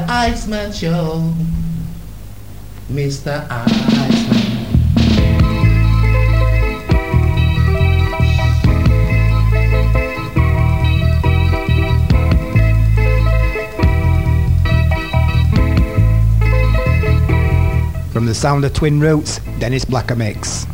The Iceman Show. Mr. Iceman. From the sound of Twin Roots, Dennis Blacker mix.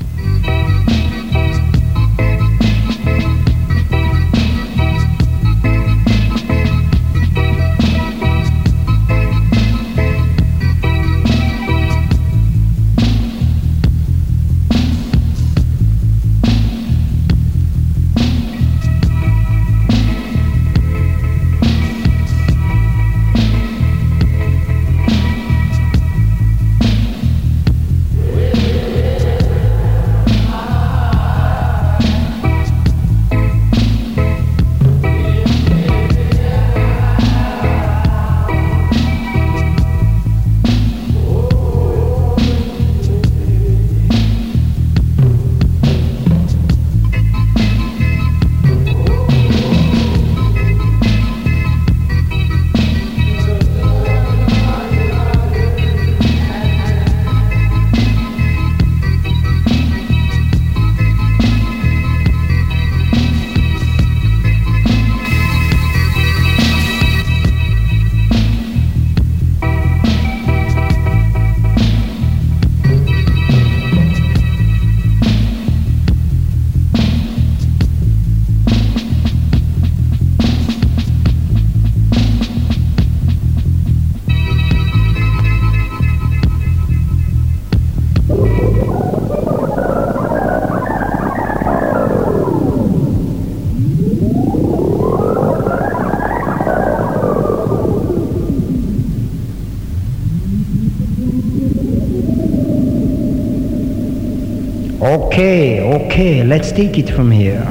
Okay, let's take it from here.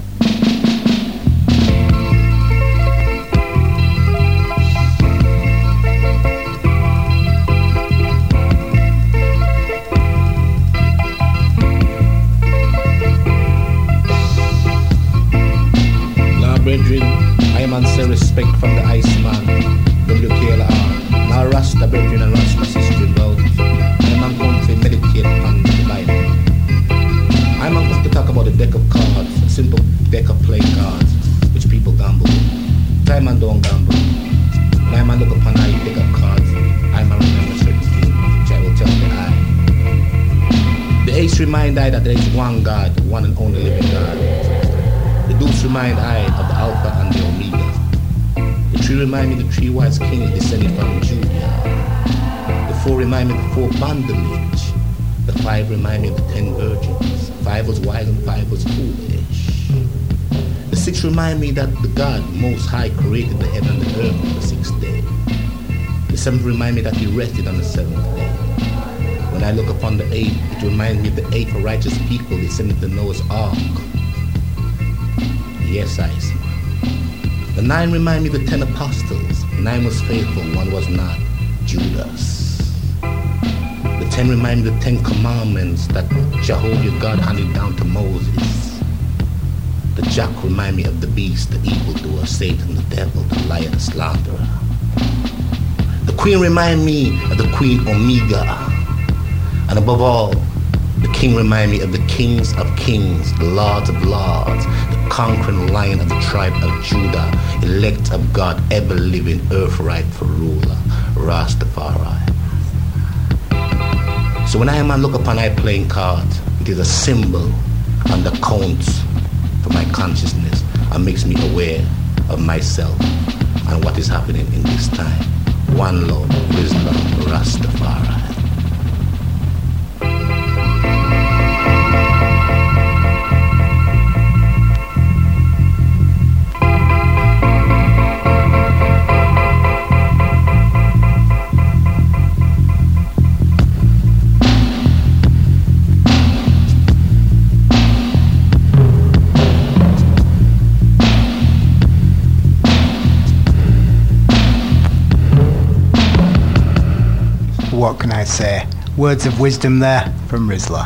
Now, brethren, I am answer respect from the Iceman, WKLR. Now, Rasta, brethren, and Rasta sister, about I am going to meditate on the Bible. I'm not going to talk about a deck of cards, a simple deck of playing cards, which people gamble with. Time and don't gamble. When I'm look upon a deck of cards, I'm remember certain things, which I will tell the eye. The ace remind I that there is one God, one and only living God. The deuce remind I of the Alpha and the Omega. The tree remind me the three wise kings descending from Judah. The four remind me the four bondage. The five remind me of the 10 virgins. 5 was wise and 5 was foolish. The 6 remind me that the God Most High created the heaven and the earth on the 6th day. The 7th remind me that he rested on the 7th day. When I look upon the 8th, it reminds me of the 8 righteous people descended to Noah's Ark. Yes, I see. The 9 remind me of the 10 apostles. 9 was faithful, 1 was not. Judas. The 10 remind me of the 10 commandments that Jehovah God handed down to Moses. The jack remind me of the beast, the evildoer, Satan, the devil, the liar, the slanderer. The queen remind me of the queen Omega. And above all, the king remind me of the kings of kings, the lords of lords, the conquering lion of the tribe of Judah, elect of God, ever living, earth rightful ruler, Rastafari. So when I am look upon I playing cards, it is a symbol and the counts for my consciousness and makes me aware of myself and what is happening in this time. One love, Islam, Rastafari. What can I say? Words of wisdom there from Rizla.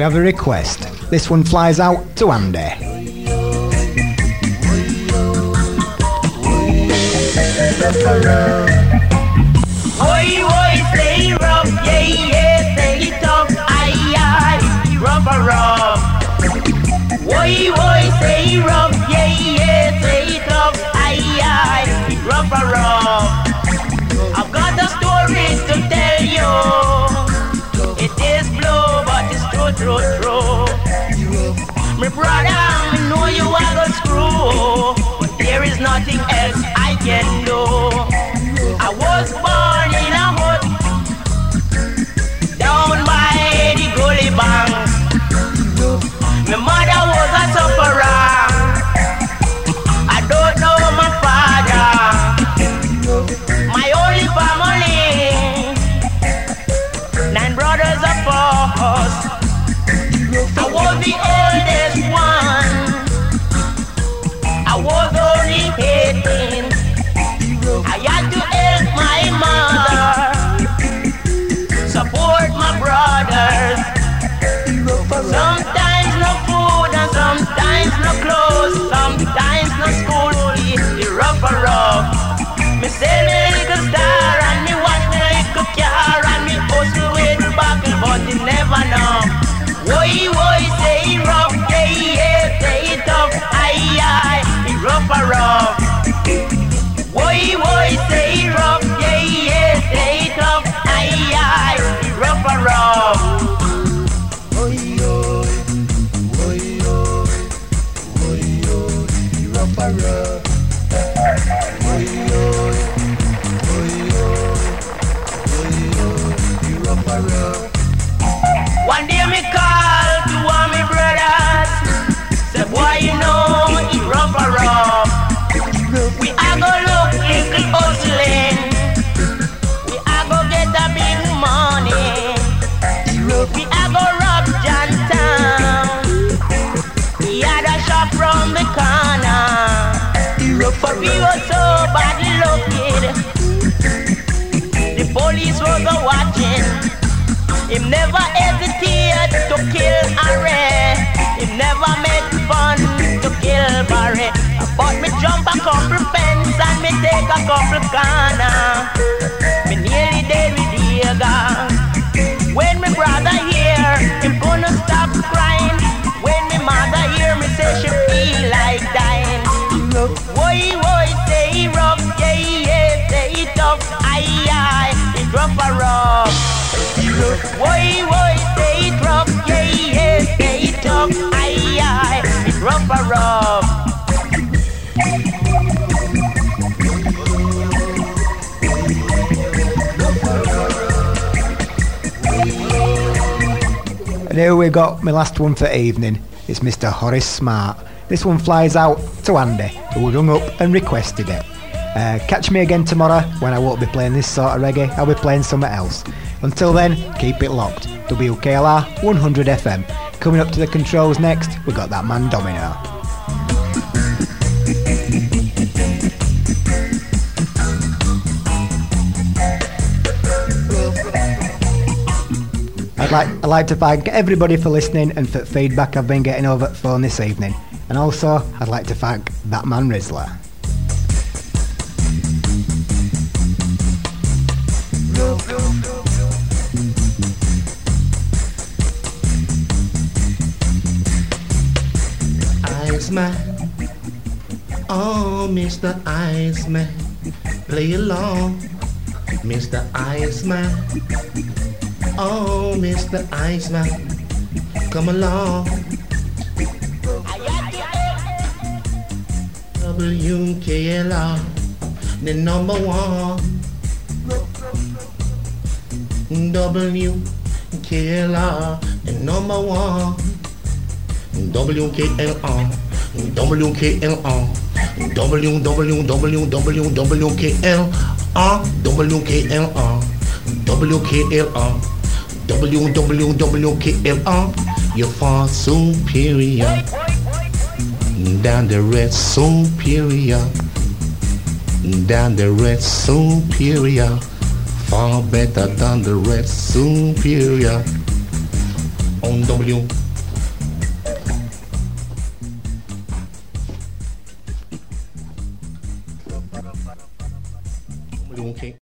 have a request. This one flies out to Andy. Oi, oi, stay rough, yeah, yeah, stay tough, aye, aye, rough a rough. Oi, oi, stay rough, yeah, yeah, stay tough, aye, aye, rough a rough. I've got a story to tell you. It is blue, but it's true, true, true. My brother, I know you are gonna screw, but there is nothing else I can do. I was born in a hut down by the gully bank. My mother was a sufferer. I don't know my father. My only family, 9 brothers of us. I was the oldest one. I was only 18. I had to help my mother, support my brothers. Sometimes no food and sometimes no clothes, sometimes no school fees. It's rough and rough. Me sell me little star and me watch me little car and me hustle with the buckle, but you never know. Woi, woi, say rough, yeah, yeah, say tough, aye, aye, it's rough and rough. Woi, woi, say rough, yeah, yeah, say tough, aye, aye, it's rough and rough. Oi, oi, oi, oi, oi, oi, it's rough and rough. Oi, oi, oi, oi, oi, oi, it's rough and rough. One day me call to one me brothers, say boy you know it's rough and rough. We are go look little hustling, we are go get a big money, we are go rob Johnstown, he had a shop round the corner, but we were so badly located, the police was watching. Him never hesitate to kill Harry. Him never make fun to kill Barry. But me jump a couple fence and me take a couple corner. Me nearly dead with the gun. When my brother hear, him gonna stop crying. When my mother hear me say she feel like dying. Woi, woi, stay rough, yeah, yeah, stay tough, aye, aye, it's rough and rough. Woi, woi, stay rough, yeah, yeah, stay tough, aye, aye, it's rough and rough. And here we got my last one for evening. It's Mr. Horace Smart. This one flies out to Andy, who rung up and requested it. Catch me again tomorrow when I won't be playing this sort of reggae. I'll be playing something else. Until then, keep it locked. WKLR 100 FM. Coming up to the controls next, we got that man Domino. I'd like to thank everybody for listening and for feedback I've been getting over the phone this evening. And also, I'd like to thank that man Rizzler. Iceman, oh Mr. Iceman, play along, Mr. Iceman, oh Mr. Iceman, come along. WKLR, the number one. WKLR, the number one. WKLR, WKLR, WKLR, WKLR, you're far superior. Down the red superior, down the red superior, far better than the red superior. on W. WK.